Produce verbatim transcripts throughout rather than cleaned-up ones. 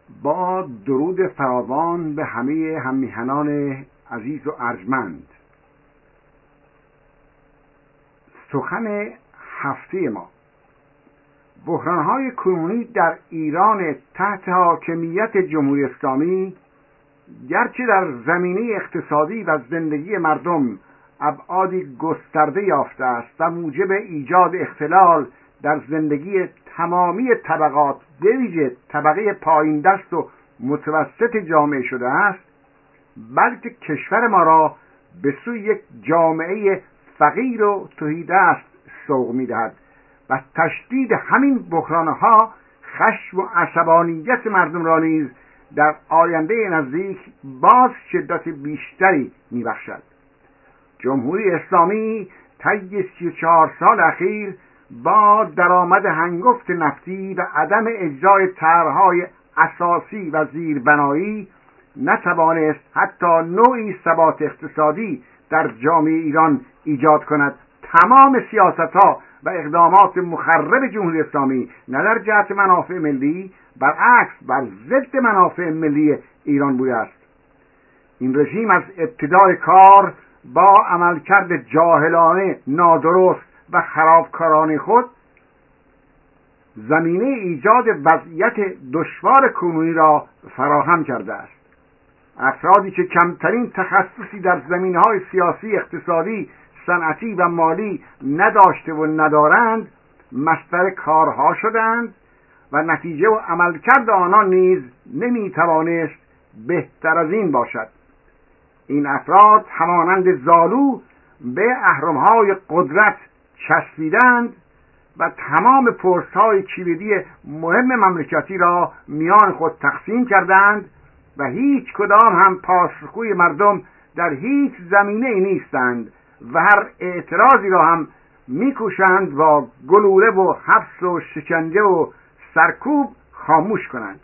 با درود فراوان به همه هممیهنان عزیز و ارجمند. سخن هفته ما: بحران‌های کنونی در ایران تحت حاکمیت جمهوری اسلامی گرچه در زمینه اقتصادی و زندگی مردم ابعادی گسترده یافته است و موجب ایجاد اختلال در زندگی تمامی طبقات به ویژه طبقه پایین دست و متوسط جامعه شده است، بلکه کشور ما را به سوی یک جامعه فقیر و تهیدست سوق می‌دهد و تشدید همین بحران‌ها خشم و عصبانیت مردم را نیز در آینده نزدیک باز شدت بیشتری می‌بخشد. جمهوری اسلامی طی سی و چهار سال اخیر با درآمد هنگفت نفتی و عدم اجرای طرح‌های اساسی و زیربنایی نتوانست حتی نوعی ثبات اقتصادی در جامعه ایران ایجاد کند. تمام سیاست‌ها و اقدامات مخرب جمهوری اسلامی نه در جهت منافع ملی، برعکس بر ضد منافع ملی ایران بوده است. این رژیم از ابتدای کار با عملکرد جاهلانه، نادرست و خرابکارانه خود زمینه ایجاد وضعیت دشوار کنونی را فراهم کرده است. افرادی که کمترین تخصصی در زمینه‌های سیاسی، اقتصادی، صنعتی و مالی نداشته و ندارند مصدر کارها شدند و نتیجه و عملکرد آنان نیز نمیتوانست بهتر از این باشد. این افراد همانند زالو به اهرم‌های قدرت چسبیدند و تمام پست‌های کلیدی مهم مملکتی را میان خود تقسیم کردند و هیچ کدام هم پاسخگوی مردم در هیچ زمینه‌ای نیستند و هر اعتراضی را هم میکوشند با گلوله و حبس و شکنجه و سرکوب خاموش کنند.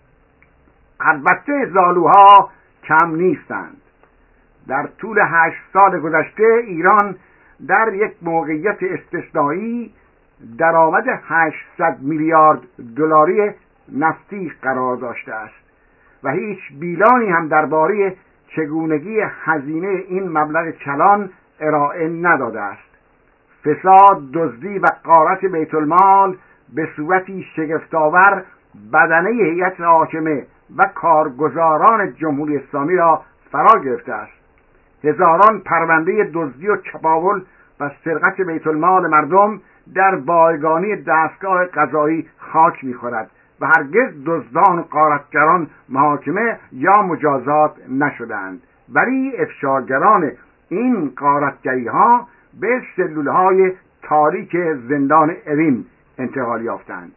البته زالوها کم نیستند. در طول هشت سال گذشته ایران در یک موقعیت استثنایی درآمد هشتصد میلیارد دلاری نفتی قرار داشته است و هیچ بیلانی هم درباره چگونگی هزینه این مبلغ کلان ارائه نداده است. فساد، دزدی و غارت بیت المال به صورتی شگفت‌آور بدنه هیئت حاکمه و کارگزاران جمهوری اسلامی را فرا گرفته است. هزاران پرونده دزدی و چپاول و سرقت بیت المال مردم در بایگانی دستگاه قضایی خاک می‌خورد و هرگز دزدان و غارتگران محاکمه یا مجازات نشدند، ولی افشاگران این غارتگری‌ها به سلولهای تاریک زندان اوین انتقال یافتند.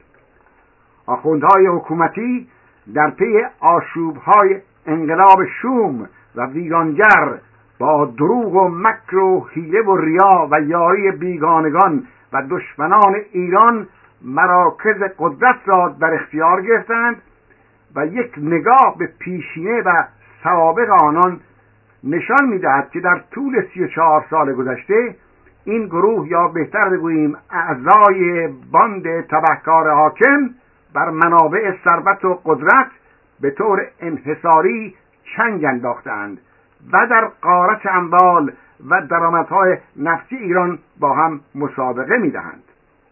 آخوندهای حکومتی در پی آشوب‌های انقلاب شوم و ویرانگر با دروغ و مکر و حیله و ریا و یاری بیگانگان و دشمنان ایران مراکز قدرت را در اختیار گرفتند و یک نگاه به پیشینه و سوابق آنان نشان می‌دهد که در طول سی و چهار سال گذشته این گروه، یا بهتر بگوییم اعضای باند تبهکار حاکم، بر منابع ثروت و قدرت به طور انحصاری چنگ انداختند و در غارت اموال و درآمدهای نفتی ایران با هم مسابقه می‌دهند.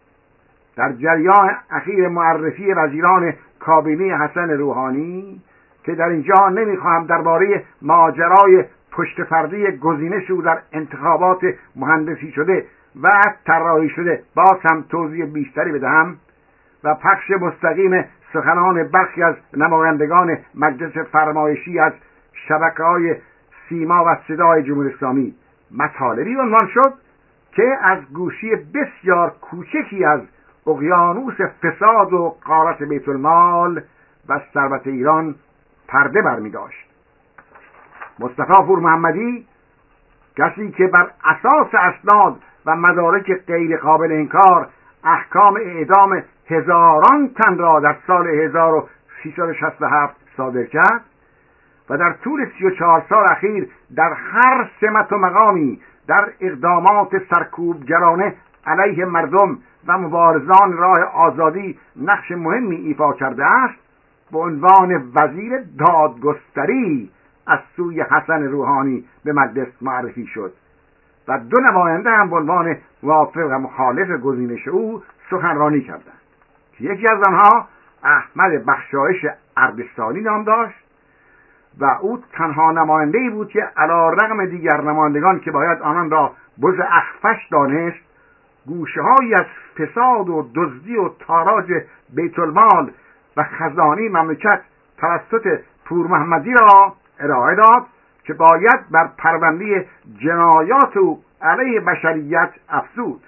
در جریان اخیر معرفی وزیران کابینه حسن روحانی که در اینجا نمیخواهم درباره ماجرای پشت پرده گزینش او در انتخابات مهندسی شده و طراحی شده باز هم توضیح بیشتری بدهم و پخش مستقیم سخنان برخی از نمایندگان مجلس فرمایشی از شبکه‌های سیما و صدای جمهوری اسلامی، مطالبی عنوان شد که از گوشی بسیار کوچکی از اقیانوس فساد و غارت بیت المال و ثروت ایران پرده برمی داشت. مصطفی پور محمدی، کسی که بر اساس اسناد و مدارک غیر قابل انکار احکام اعدام هزاران تن را در سال هزار و سیصد و شصت و هفت صادر کرد و در طول سی و چهار سال اخیر در هر سمت و مقامی در اقدامات سرکوبگرانه علیه مردم و مبارزان راه آزادی نقش مهمی ایفا کرده است، به عنوان وزیر دادگستری از سوی حسن روحانی به مجلس معرفی شد و دو نماینده هم به عنوان موافق و مخالف گزینش او سخنرانی کردند که یکی از آنها احمد بخشایش اردشتانی نام داشت و او تنها نماینده‌ای بود که علی رغم دیگر نمایندگان که باید آنان را بز اخفش دانست، گوشه‌هایی از فساد و دزدی و تاراج بیت المال و خزانه مملکت توسط پور محمدی را ارائه داد که باید بر پرونده جنایات او علیه بشریت افزود.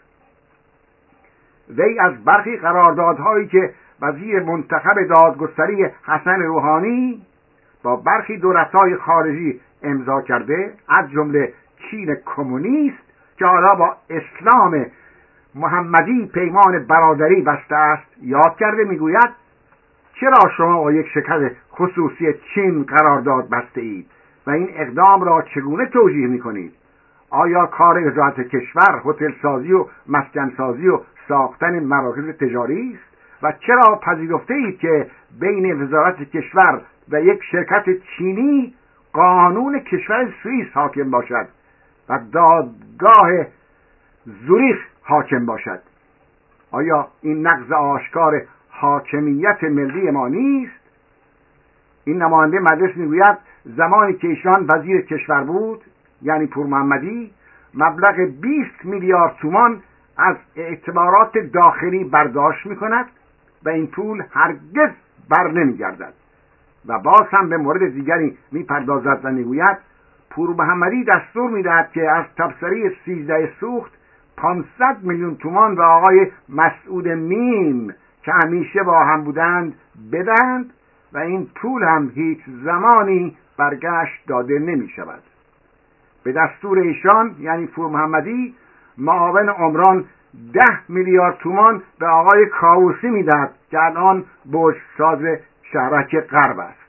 وی از برخی قراردادهایی که وزیر منتخب دادگستری حسن روحانی با برخی دولت‌های خارجی امضا کرده، از جمله چین کمونیست که حالا با اسلام محمدی پیمان برادری بسته است، یاد کرده. میگوید چرا شما با یک شرکت خصوصی چین قرارداد بسته اید و این اقدام را چگونه توجیه میکنید؟ آیا کار وزارت کشور هتل سازی و مسکن سازی و ساختن مراکز تجاری است؟ و چرا پذیرفته اید که بین وزارت کشور و یک شرکت چینی قانون کشور سوئیس حاکم باشد و دادگاه زوریخ حاکم باشد؟ آیا این نقض آشکار حاکمیت ملی ما نیست؟ این نماینده مجلس میگوید زمانی که ایشان وزیر کشور بود، یعنی پور محمدی، مبلغ بیست میلیارد تومان از اعتبارات داخلی برداشت میکند و این پول هرگز بر نمیگردد. و باز هم به مورد دیگری میپردازد و میگوید پور محمدی دستور میدهد که از تبصره سیزده سوخت پانصد میلیون تومان به آقای مسعود میم که همیشه با هم بودند بدهند و این پول هم هیچ زمانی برگشت داده نمی شود. به دستور ایشان یعنی پور محمدی، معاون عمران ده میلیارد تومان به آقای کاووسی میدهد که الان برجساز شهرک غرب است.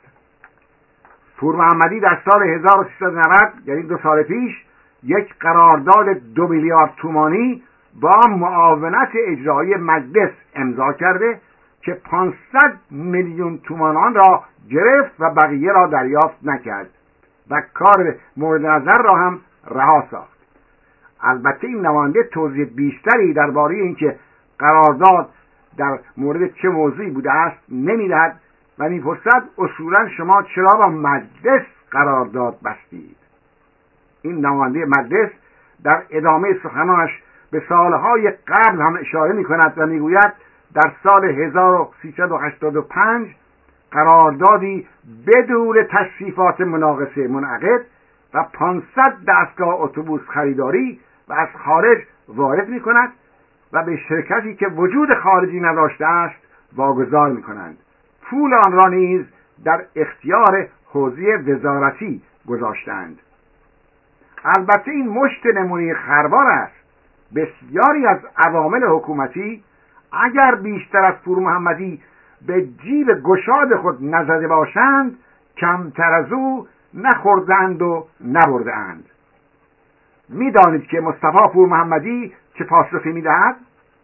پور محمدی در سال هزار و سیصد و نود، یعنی دو سال پیش، یک قرارداد دو میلیارد تومانی با معاونت اجرایی مجلس امضا کرده که پانصد میلیون تومان آن را گرفت و بقیه را دریافت نکرد و کار مورد نظر را هم رها ساخت. البته این نماینده توضیح بیشتری درباره اینکه قرارداد در مورد چه موضوعی بوده است نمیدهد و میپرسد اصولا شما چرا با مجلس قرارداد بستید؟ این نماینده مجلس در ادامه سخنانش به سالهای قبل هم اشاره میکند و میگوید در سال هزار و سیصد و هشتاد و پنج قراردادی بدون تشریفات مناقصه منعقد و پانصد دستگاه اتوبوس خریداری و از خارج وارد میکند و به شرکتی که وجود خارجی نداشته است واگذار میکنند. پول آن را نیز در اختیار حوزه وزارتی گذاشتند. البته این مشت نمونه خروار است. بسیاری از عوامل حکومتی اگر بیشتر از پور محمدی به جیب گشاد خود نزده باشند، کمتر از او نخوردند و نبردند. میدانید که مصطفی پور محمدی چه پاسخی میدهد؟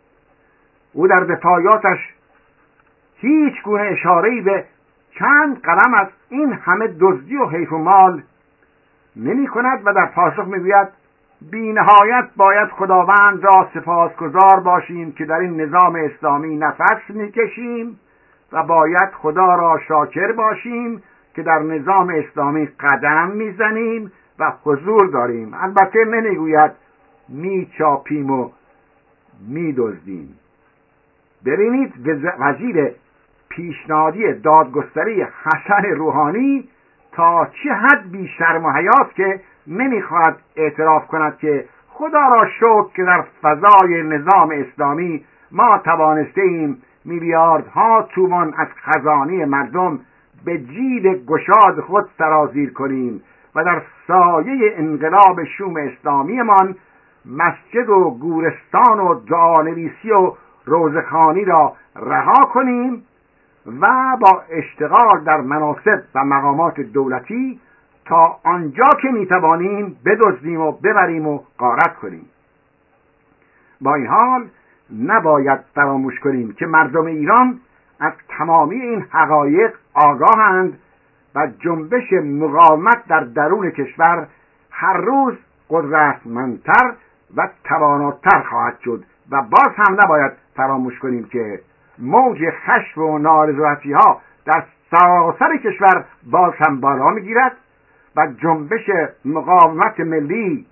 او در دفاعیاتش هیچ گونه اشاره‌ای به چند قلم از این همه دزدی و حیف و مال نمی کند و در پاسخ میگوید بی نهایت باید خداوند را سپاسگزار باشیم که در این نظام اسلامی نفس میکشیم و باید خدا را شاکر باشیم که در نظام اسلامی قدم میزنیم و حضور داریم. البته نمیگوید میچاپیم و میدزدیم. ببینید وزیر پیشنهادی دادگستری حسن روحانی تا چه حد بی شرم و حیاست که نمیخواهد اعتراف کند که خدا را شکر که در فضای نظام اسلامی ما توانسته ایم میلیاردها تومان از خزانه مردم به جیب گشاد خود سرازیر کنیم و در سایه انقلاب شوم اسلامیمان مسجد و گورستان و دعانویسی و روزخوانی را رها کنیم و با اشتغال در مناصب و مقامات دولتی تا آنجا که میتوانیم بدزدیم و ببریم و غارت کنیم. با این حال نباید فراموش کنیم که مردم ایران از تمامی این حقایق آگاهند و جنبش مقاومت در درون کشور هر روز قدرتمندتر و تواناتر خواهد شد و باز هم نباید فراموش کنیم که موج خشم و نارضایتی ها در سراسر کشور باز هم بالا میگیرد و جنبش مقاومت ملی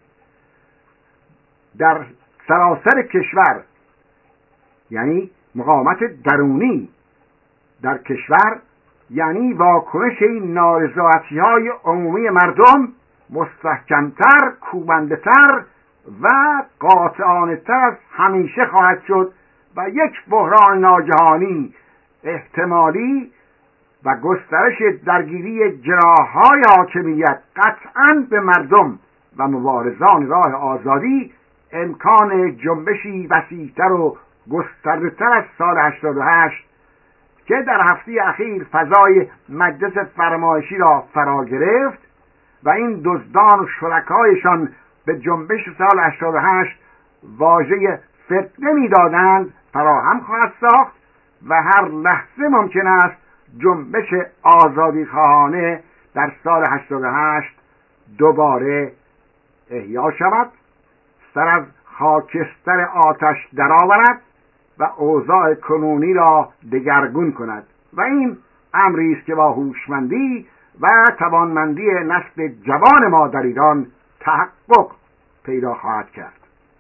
در سراسر کشور، یعنی مقاومت درونی در کشور، یعنی واکنش این نارضایتی های عمومی مردم مستحکمتر، کوبنده‌تر و قاطعانه‌تر از همیشه خواهد شد و یک بحران ناگهانی احتمالی و گسترش درگیری جناح‌های حاکمیت قطعاً به مردم و مبارزان راه آزادی امکان جنبشی وسیع‌تر و گسترده‌تر از سال هشتاد و هشت که در هفته اخیر فضای مجلس فرمایشی را فرا گرفت و این دزدان و شرکایشان به جنبش سال هشتاد و هشت واژه فتنه می‌دادند فراهم خواهد ساخت و هر لحظه ممکن است جنبش آزادی خواهانه در سال هشتاد و هشت دوباره احیا شود، سر از خاکستر آتش درآورد و اوضاع کنونی را دگرگون کند و این امری است که با هوشمندی و توانمندی نسل جوان ما در ایران تحقق پیدا خواهد کرد.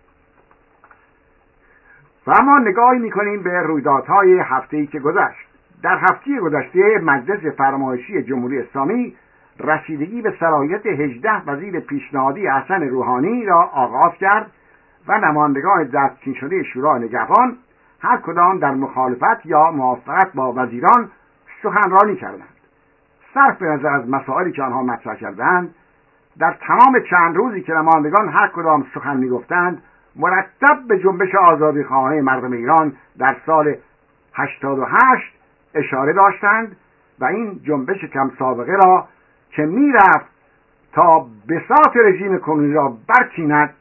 و اما نگاهی می‌کنیم به رویدادهای هفته‌ای که گذشت. در هفته گذشته مجلس فرمایشی جمهوری اسلامی رسیدگی به صلاحیت هجده وزیر پیشنهادی حسن روحانی را آغاز کرد و نمایندگان دستچین شده شورای نگهبان هر کدام در مخالفت یا موافقت با وزیران سخنرانی کردند. صرف نظر از مسائلی که آنها مطرح کردند، در تمام چند روزی که نمایندگان هر کدام سخن می‌گفتند مرتب به جنبش آزادی خواهانه مردم ایران در سال هشتاد و هشت اشاره داشتند و این جنبش کم سابقه را که میرفت تا بساط رژیم کنونی را برچیند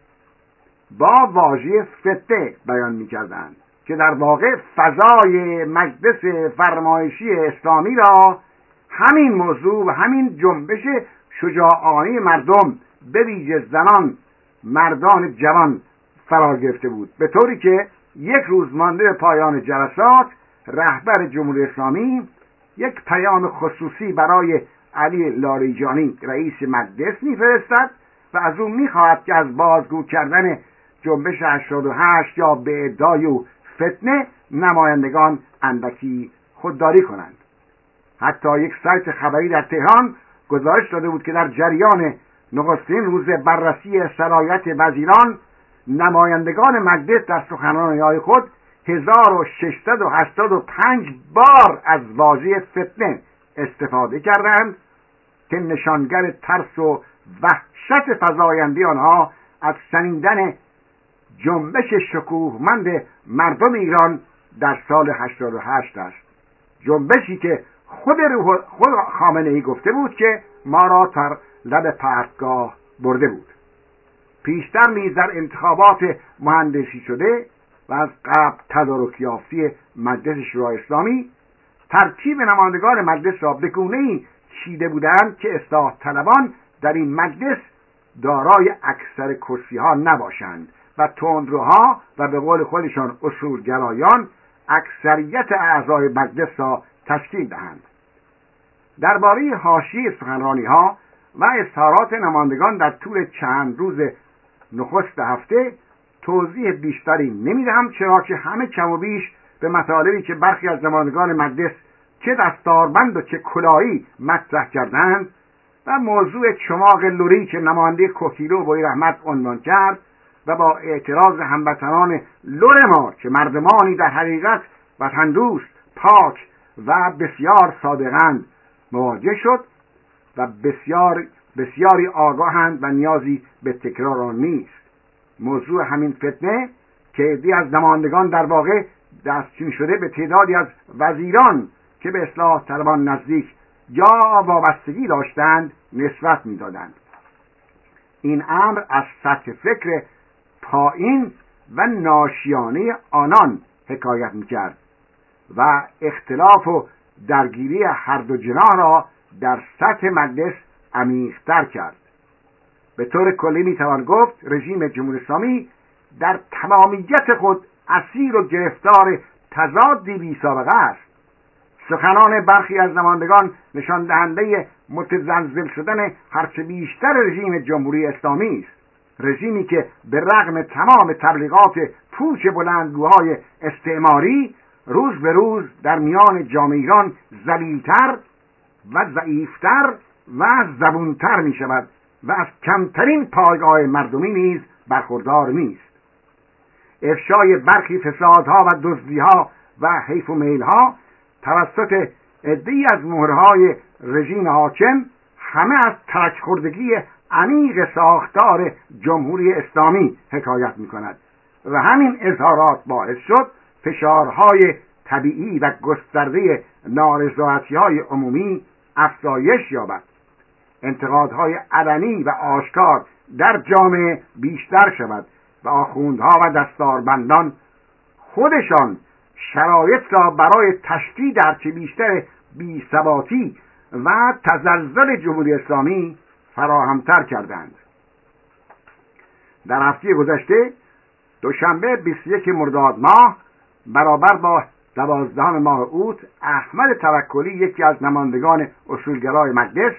با واژه فتنه بیان می‌کردند که در واقع فضای مجلس فرمایشی اسلامی را همین موضوع و همین جنبش شجاعانه مردم به ویژه زنان مردان جوان فرا گرفته بود، به طوری که یک روز مانده به پایان جلسات رهبر جمهوری اسلامی یک پیام خصوصی برای علی لاریجانی رئیس مجلس میفرستد و از او میخواهد که از بازگو کردن جنبش هشتاد و هشت یا به ادعای او فتنه نمایندگان اندکی خودداری کنند. حتی یک سایت خبری در تهران گزارش داده بود که در جریان نخستین روز بررسی صلاحیت وزیران نمایندگان مجلس در سخنرانی‌های خود هزار و ششصد و هشتاد و پنج بار از واژه فتنه استفاده کردند که نشانگر ترس و وحشت فزاینده آنها از شنیدن جنبش شکوهمند مردم ایران در سال هشتاد و هشت است. جنبشی که خود روح خود خامنه ای گفته بود که ما را تا لب پرتگاه برده بود. پیشتر نیز در انتخابات مهندسی شده و از قبل تدارک یافته مجلس شورای اسلامی ترکیب نمایندگان مجلس را به گونه‌ای چیده بودند که اصلاح طلبان در این مجلس دارای اکثر کرسی‌ها نباشند و تندروها و به قول خودشان اصولگرایان اکثریت اعضای مجلس را تشکیل دهند. درباره حاشیه سخنرانی‌ها و اظهارات نمایندگان در طول چند روز نخست هفته توضیح بیشتری نمی‌دهم، چرا که همه کم و بیش به مطالبی که برخی از نمایندگان مجلس چه دستاربند و چه کلاهی مطرح کردند و موضوع چماق لوری که نماینده کوکیلو بوی رحمت عنوان کرد و با اعتراض هموطنان لور ما که مردمانی در حقیقت وطن دوست، پاک و بسیار صادقند مواجه شد و بسیار بسیاری آگاهند و نیازی به تکرار آن نیست. موضوع همین فتنه که عده‌ای از نمایندگان در واقع دستچین شده به تعدادی از وزیران که به اصلاح طلبان نزدیک یا وابستگی داشتند نسبت می‌دادند. این امر از سطح فکر پایین و ناشیانه آنان حکایت می‌کرد و اختلاف و درگیری هر دو جناح را در سطح مجلس عمیق‌تر کرد. به طور کلی میتوان گفت رژیم جمهوری اسلامی در تمامیت خود اسیر و گرفتار تضادی بی سابقه است. سخنان برخی از نمایندگان نشان دهنده متزلزل شدن هرچه بیشتر رژیم جمهوری اسلامی است. رژیمی که به رغم تمام تبلیغات پوچ بلندگوهای استعماری روز به روز در میان جامعه ایران ذلیل‌تر و ضعیفتر و زبونتر می شود و از کمترین پایگاه مردمی نیز برخوردار نیست. افشای برخی فسادها و دزدیها و حیف و میلها توسط عده‌ای از مهرهای رژیم حاکم همه از ترک خوردگی عمیق ساختار جمهوری اسلامی حکایت می کند و همین اظهارات باعث شد فشارهای طبیعی و گسترده نارضایتی‌های عمومی افزایش یابد. انتقادهای علنی و آشکار در جامعه بیشتر شود و آخوندها و دستاربندان خودشان شرایط را برای تشدید هرچه بیشتر بی‌ثباتی و تزلزل جمهوری اسلامی فراهمتر کردند. در هفته گذشته دوشنبه بیست و یکم مرداد ماه برابر با دوازدهم ماه اوت احمد توکلی، یکی از نمایندگان اصولگرای مجلس،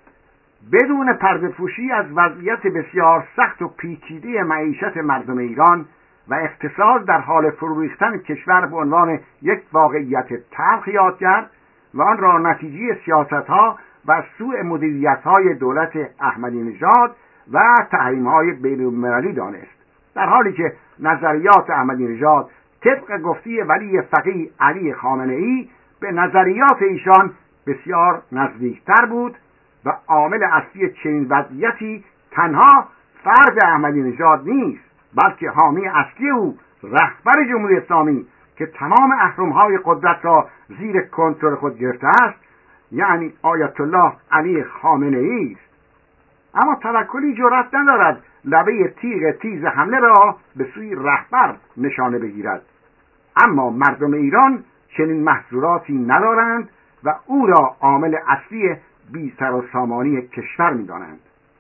بدون پرده پوشی از وضعیت بسیار سخت و پیچیده معیشت مردم ایران و اقتصاد در حال فرو ریختن کشور به عنوان یک واقعیت تلخ یاد کرد و آن را نتیجه سیاست‌ها و سوء مدیریت‌های دولت احمدی نژاد و تحریم‌های بین‌المللی دانست، در حالی که نظریات احمدی نژاد طبق گفته ولی فقیه علی خامنه‌ای به نظریات ایشان بسیار نزدیکتر بود و عامل اصلی چنین وضعیتی تنها فرد احمدی نژاد نیست، بلکه حامی اصلی او رهبر جمهوری اسلامی که تمام اهرم‌های قدرت را زیر کنترل خود گرفته است، یعنی آیت الله علی خامنه‌ای است. اما توکلی جرأت ندارد لبه تیغ تیز حمله را به سوی رهبر نشانه بگیرد، اما مردم ایران چنین محظوراتی ندارند و او را عامل اصلی بی سر و سامانی کشور می‌دانند.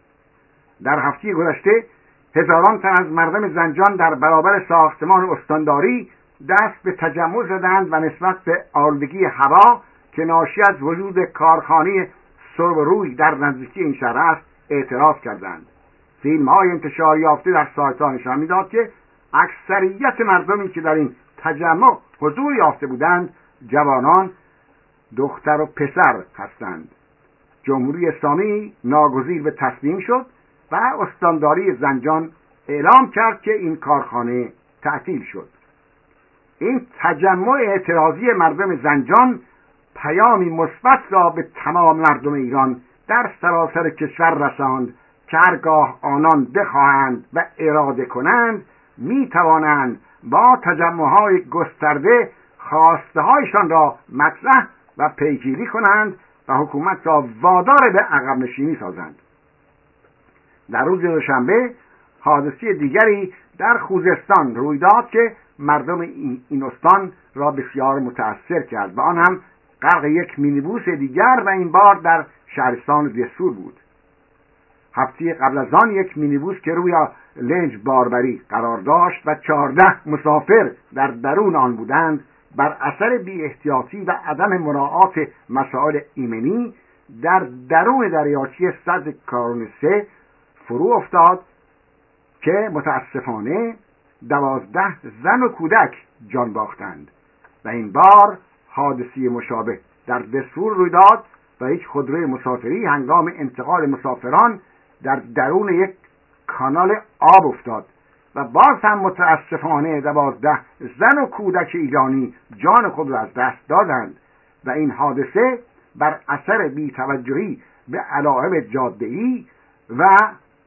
در هفته گذشته هزاران تن از مردم زنجان در برابر ساختمان استانداری دست به تجمع زدند و نسبت به آلودگی هوا که ناشی از وجود کارخانه سرب روی در نزدیکی این شهر است اعتراض کردند. فیلم‌های انتشار یافته در سایت‌ها نشان می‌داد که اکثریت مردمی که در این تجمع حضور یافته بودند جوانان، دختر و پسر هستند. جمهوری اسلامی ناگزیر به تصمیم شد و استانداری زنجان اعلام کرد که این کارخانه تعطیل شد. این تجمع اعتراضی مردم زنجان پیامی مثبت را به تمام مردم ایران در سراسر کشور رساند که هرگاه آنان بخواهند و اراده کنند می توانند با تجمع‌های گسترده خواسته‌هایشان را مطرح و پیگیری کنند و حکومت را وادار به عقب نشینی سازند. در روز دوشنبه حادثه دیگری در خوزستان روی داد که مردم این استان را بسیار متأثر کرد و آن هم غرق یک مینیبوس دیگر و این بار در شهرستان دسفور بود. هفته قبل از آن یک مینیبوس که روی لنج باربری قرار داشت و چهارده مسافر در درون آن بودند بر اثر بی احتیاطی و عدم مراعات مسائل ایمنی در درون دریاچه سد کارون سه فرو افتاد که متاسفانه دوازده زن و کودک جان باختند و این بار حادثه مشابه در دسفور روی داد و یک خودروی مسافری هنگام انتقال مسافران در درون یک کانال آب افتاد و باز هم متاسفانه دوازده زن و کودک ایرانی جان خود را از دست دادند و این حادثه بر اثر بی‌توجهی به علائم جاده‌ای و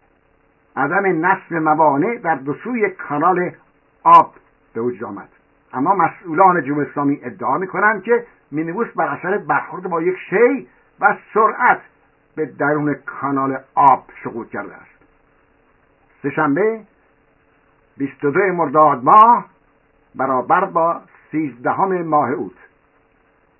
عدم نصب موانع در دو سوی کانال آب به وجود آمد. اما مسئولان جمهوری اسلامی ادعا می‌کنند که مینیبوس بر اثر برخورد با یک شی و سرعت به درون کانال آب سقوط کرده است. سه‌شنبه بیست و دو مرداد ماه برابر با سیزدهم ماه اوت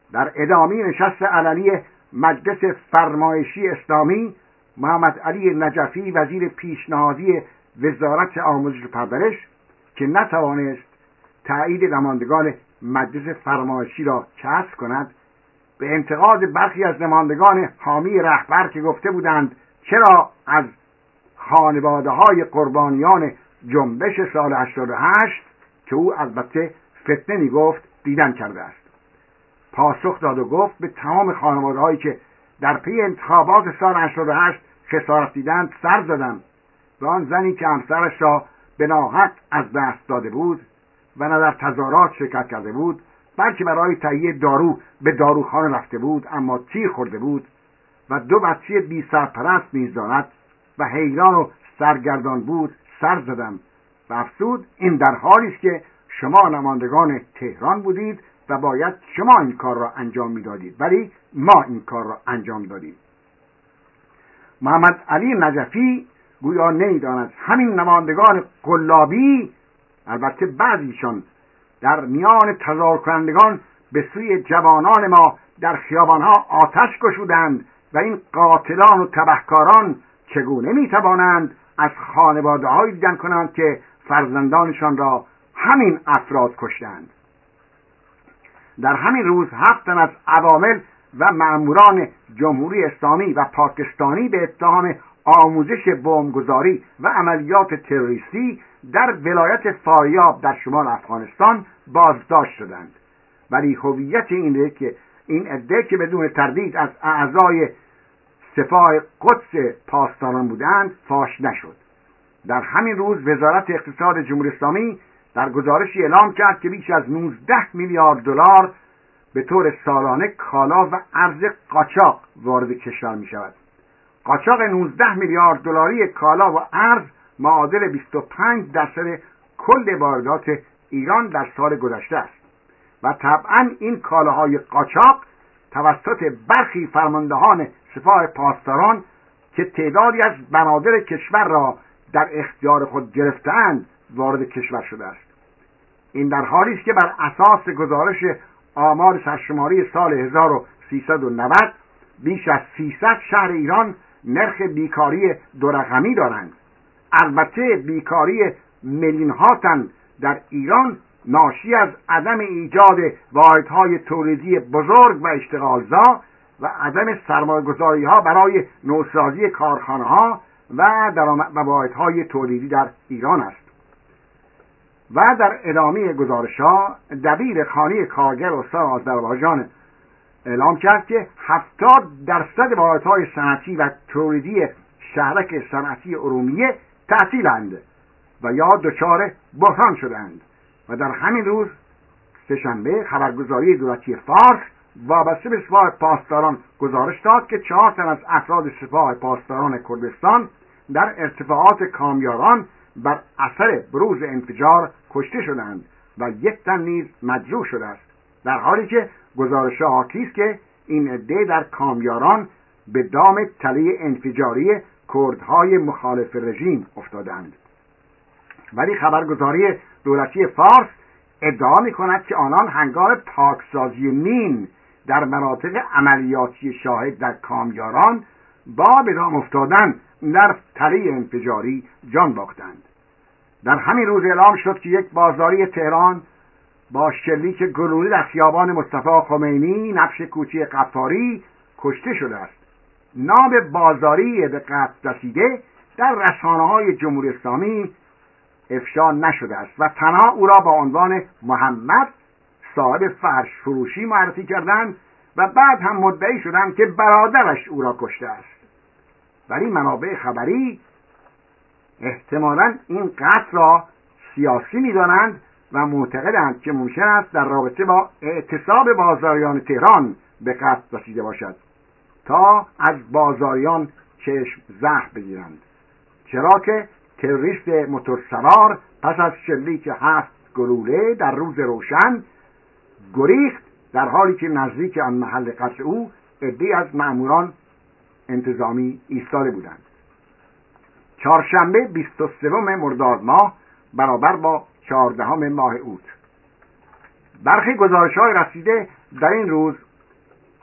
در ادامه نشست علنی مجلس فرمایشی اسلامی، محمد علی نجفی وزیر پیشنهادی وزارت آموزش و پرورش که نتوانست تایید نمایندگان مجلس فرمایشی را کسب کند، به انتقاد برخی از نمایندگان حامی رهبر که گفته بودند چرا از خانواده‌های قربانیان جنبش سال هشتاد و هشت که او البته فتنه میگفت دیدن کرده است، پاسخ داد و گفت به تمام خانواده‌هایی که در پی انتخابات سال هشتاد و هشت خسارت دیدند سر زدم و آن زنی که همسرش را به ناحق از دست داده بود و نه در تظاهرات شرکت کرده بود بلکه برای تهیه دارو به داروخانه رفته بود اما تیر خورده بود و دو بچه بی سرپرست نیز دارد و حیران و سرگردان بود سر زدم و افسود این در حالی است که شما نمایندگان تهران بودید و باید شما این کار را انجام میدادید، ولی ما این کار را انجام دادیم. محمد علی نجفی گویا نمیداند همین نمایندگان قلابی، البته بعضیشان در میان تظاهر کنندگان به سوی جوانان ما در خیابانها آتش گشودند و این قاتلان و تبهکاران چگونه میتوانند از خانواده‌هایی دیدن کنند که فرزندانشان را همین افراد کشتند. در همین روز هفت تن از عوامل و مأموران جمهوری اسلامی و پاکستانی به اتهام آموزش بمبگذاری و عملیات تروریستی در ولایت فاریاب در شمال افغانستان بازداشت شدند، ولی هویت این عده که این عده که بدون تردید از اعضای سپاه قدس پاسداران بودند فاش نشد. در همین روز وزارت اقتصاد جمهوری اسلامی در گزارشی اعلام کرد که بیش از نوزده میلیارد دلار به طور سالانه کالا و ارز قاچاق وارد کشور می شود. قاچاق نوزده میلیارد دلاری کالا و ارز معادل بیست و پنج درصد کل واردات ایران در سال گذشته است و طبعا این کالاهای قاچاق توسط برخی فرماندهان سپاه پاسداران که تعدادی از بنادر کشور را در اختیار خود گرفتند وارد کشور شده است. این در حالی است که بر اساس گزارش آمار سرشماری سال هزار و سیصد و نود بیش از سیصد شهر ایران نرخ بیکاری دو رقمی دارند. البته بیکاری میلیون ها تن در ایران ناشی از عدم ایجاد واحدهای تولیدی بزرگ و اشتغالزا و عدم سرمایه‌گذاری ها برای نوسازی کارخانه ها و درآمد و واحدهای تولیدی در ایران است. و در ادامه گزارش ها دبیر خانه کارگر استان آذربایجان اعلام کرد که هفتاد درصد واحدهای صنعتی و تولیدی شهرک صنعتی ارومیه تعطیلند و یا دچار بحران شدند. و در همین روز سه‌شنبه خبرگزاری دولتی فارس وابسته به سپاه پاسداران گزارش داد که چهار تن از افراد سپاه پاسداران کردستان در ارتفاعات کامیاران بر اثر بروز انفجار کشته شدند و یک تن نیز مجروح شده است، در حالی که گزارش حاکی است که این عده در کامیاران به دام تله انفجاری کردهای مخالف رژیم افتادند. ولی خبرگزاری دولتی فارس ادعا می‌کند که آنان هنگام پاکسازی مین در مناطق عملیاتی شاهد در کامیاران با به دام افتادن در تله انفجاری جان باختند. در همین روز اعلام شد که یک بازاری تهران با شلیک گلوله در خیابان مصطفی خمینی نقش کوچه قفاری کشته شده است. نام بازاری به قتل رسیده در رسانه‌های جمهوری اسلامی افشا نشده است و تنها او را با عنوان محمد صاحب فرش فروشی معرفی کردند و بعد هم مدعی شدند که برادرش او را کشته است. ولی منابع خبری احتمالاً این قتل را سیاسی می‌دانند و معتقدند که ممکن است در رابطه با اعتصاب بازاریان تهران به قتل رسیده باشد تا از بازاریان چشم زهر بگیرند، چرا که تروریست موتورسوار پس از شلیک هفت گلوله در روز روشن گریخت، در حالی که نزدیک آن محل قتل او عده‌ای از مأموران انتظامی ایستاده بودند. چهارشنبه بیست و سوم مرداد ماه برابر با چهاردهم ماه اوت. برخی گزارش‌های رسیده در این روز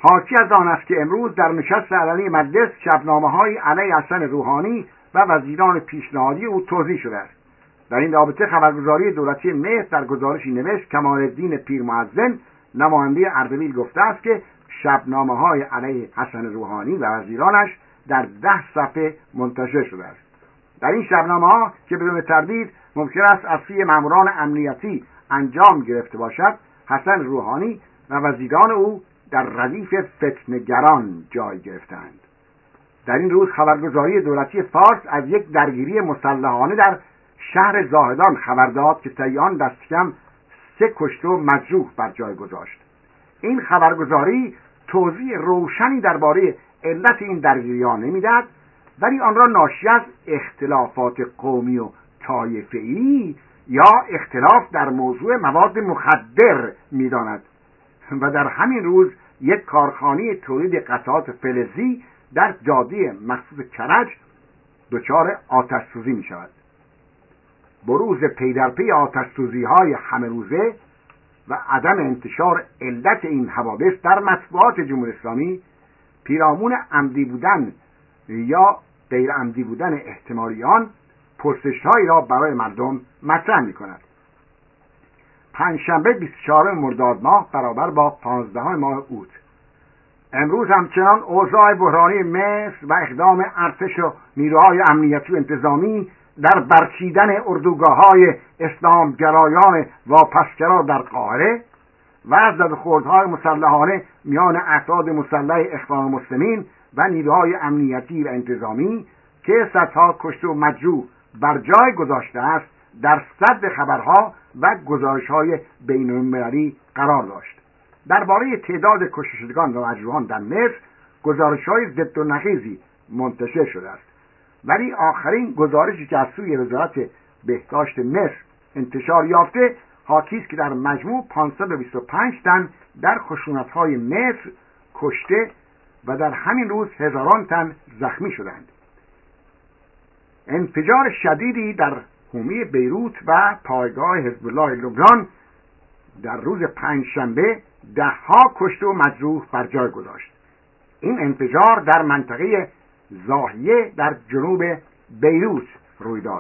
حاکی از آن است که امروز در نشست علنی مجلس شبنامه‌های علیه حسن روحانی و وزیران پیشنهادی او توزیع شده است. در این رابطه خبرگزاری دولتی مصر در گزارشی نوشت کمال‌الدین پیرمؤذن نماینده اردبیل گفته است که شبنامه‌های علیه حسن روحانی و وزیرانش در ده صفحه منتشر شده است. در این شبنامه‌ها که بدون تردید ممکن است از سوی ماموران امنیتی انجام گرفته باشد، حسن روحانی و وزیران او در ردیف فتنه‌گران جای گرفتند. در این روز خبرگزاری دولتی فارس از یک درگیری مسلحانه در شهر زاهدان خبر داد که طی آن دست کم سه کشته و مجروح بر جای گذاشت. این خبرگزاری توضیح روشنی درباره علت این درگیری‌ها نمی‌دهد، ولی آن را ناشی از اختلافات قومی و طایفه‌ای یا اختلاف در موضوع مواد مخدر می‌داند و در همین روز یک کارخانه تولید قطعات فلزی در جاده مخصوص کرج دچار آتش‌سوزی می‌شود. بروز پی در پی آتش‌سوزی‌های همه روزه و عدم انتشار علت این حوادث در مطبوعات جمهوری اسلامی پیرامون عمدی بودن یا غیر عمدی بودن احتمالی آن پرسش‌هایی را برای مردم مطرح می‌کند. پنجشنبه بیست و چهارم مرداد ماه برابر با پانزدهم ماه اوت. امروز همچنان اوضاع بحرانی مصر و اقدام ارتش و نیروهای امنیتی و انتظامی در برچیدن اردوگاه‌های اسلامگرایان واپسگرا در قاهره و از زدوخوردهای مسلحانه میان افراد مسلح اخوان المسلمین و نیروهای امنیتی و انتظامی که صدها کشته و مجروح بر جای گذاشته است در صدر خبرها و گزارش‌های بین‌المللی قرار داشت. درباره تعداد کشته شدگان و مجروحان در مصر گزارش‌های ضد و نقیضی منتشر شده است، ولی آخرین گزارشی که از سوی وزارت بهداشت مصر انتشار یافته حاکی است که در مجموع پانصد و بیست و پنج تن در خشونت‌های مصر کشته و در همین روز هزاران تن زخمی شدند. انفجار شدیدی در حومه بیروت و پایگاه حزب الله لبنان در روز پنجشنبه ده ها کشته و مجروح بر جای گذاشت. این انفجار در منطقه زاهیه در جنوب بیروت روی داد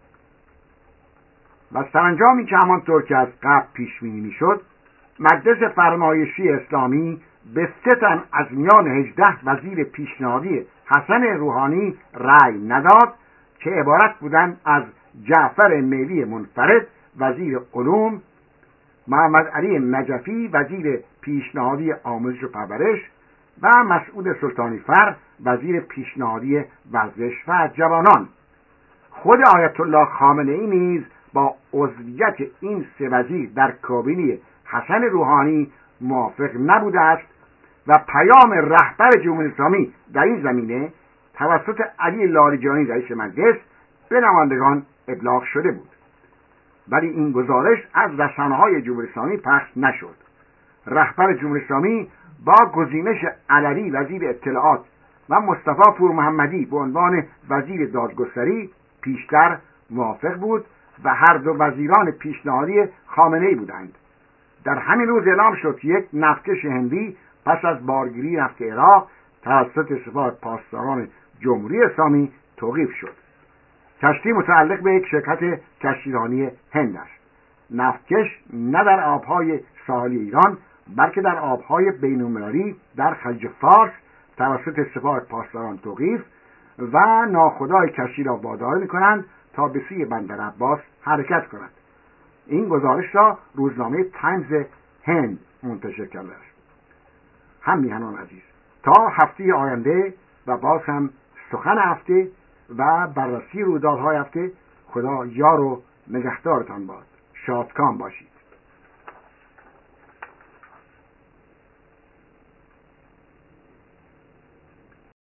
و سرانجامی که همانطور که از قبل پیش بینی میشد مجلس فرمایشی اسلامی به سه تن از میان هجده وزیر پیشنهادی حسن روحانی رأی نداد که عبارت بودند از جعفر میلی منفرد وزیر علوم، محمد علی نجفی وزیر پیشنهادی آموزش و پرورش و مسعود سلطانی فر وزیر پیشنهادی ورزش و جوانان. خود آیت الله خامنه ای نیز با عضویت این سه وزیر در کابینه حسن روحانی موافق نبوده است و پیام رهبر جمهوری اسلامی در این زمینه توسط علی لاریجانی رئیس مجلس به نمایندگان ابلاغ شده بود، ولی این گزارش از رسانه‌های جمهوری اسلامی پخش نشد. رهبر جمهوری اسلامی با گزینش علوی وزیر اطلاعات و مصطفی پور محمدی به عنوان وزیر دادگستری پیشتر موافق بود و هر دو وزیران پیشنهادی خامنه‌ای بودند. در همین روز اعلام شد که یک نفتکش هندی پس از بارگیری نفت عراق توسط سپاه پاسداران جمهوری اسلامی توقیف شد. کشتی متعلق به یک شرکت کشتیرانی هند است. نفتکش نه در آبهای ساحلی ایران بلکه در آبهای بین‌المللی در خلیج فارس توسط سپاه پاسداران توقیف و ناخودآگاه کشتی را وادار می‌کنند تا به سوی بندر عباس حرکت کند. این گزارش را روزنامه تایمز هند منتشر کرده است. هم میهنان عزیز، تا هفته آینده و باز هم سخن هفته و بررسی رویدادهای هفته، خدا یار و نگهدارتان باد. شادکام باشید.